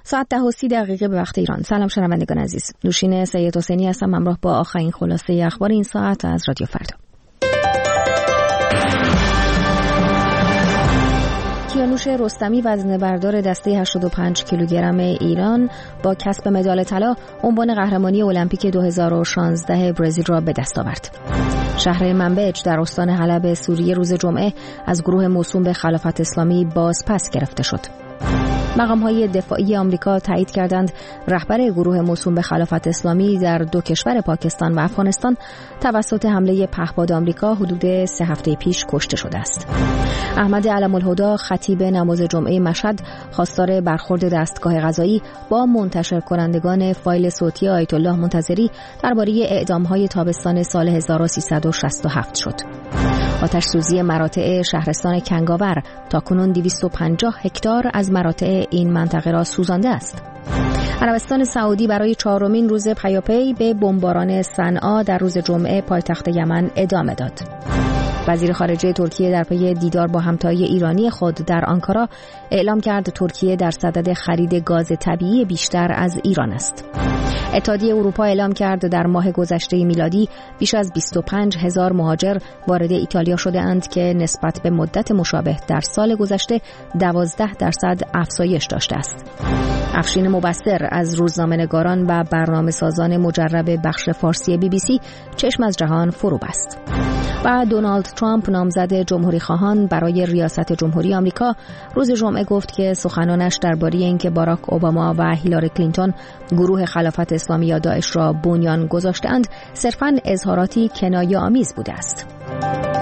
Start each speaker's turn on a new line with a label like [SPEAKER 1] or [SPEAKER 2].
[SPEAKER 1] ساعت 10:30 به وقت ایران. سلام شنوندگان عزیز. نوشین سید حسینی هستم همراه با آخرین خلاصه اخبار این ساعت از رادیو فردا. کیانوش رستمی وزنه‌بردار دسته 85 کیلوگرم ایران با کسب مدال طلا عنوان قهرمانی المپیک 2016 برزیل را به دست آورد. شهر منبج در استان حلب سوریه روز جمعه از گروه موسوم به خلافت اسلامی بازپس گرفته شد. مقام‌های دفاعی آمریکا تایید کردند رهبر گروه موسوم به خلافت اسلامی در دو کشور پاکستان و افغانستان توسط حمله پهپاد آمریکا حدود 3 هفته پیش کشته شده است. احمد علم‌الهدی خطیب نماز جمعه مشهد خواستار برخورد دستگاه قضایی با منتشر کنندگان فایل صوتی آیت الله منتظری درباره اعدام‌های تابستان سال 1367 شد. آتش سوزی مراتع شهرستان کنگاور تاکنون 250 هکتار از مراتع این منطقه را سوزانده است. عربستان سعودی برای 4مین روز پیاپی به بمباران صنعا در روز جمعه پایتخت یمن ادامه داد. وزیر خارجه ترکیه در پی دیدار با همتای ایرانی خود در آنکارا اعلام کرد ترکیه در صدد خرید گاز طبیعی بیشتر از ایران است. اتحادیه اروپا اعلام کرد در ماه گذشته میلادی بیش از 25,000 مهاجر وارد ایتالیا شده اند که نسبت به مدت مشابه در سال گذشته 12% افزایش داشته است. افشین مبصر از روزنامه‌نگاران و برنامه‌سازان مجرب بخش فارسی BBC چشم از جهان فرو بست. و دونالد ترامپ نامزد جمهوری خواهان برای ریاست جمهوری آمریکا روز جمعه گفت که سخنانش درباره اینکه باراک اوباما و هیلاری کلینتون گروه خلافت اسلامی یا داعش را بنیان گذاشته‌اند صرفاً اظهاراتی کنایه‌آمیز بوده است.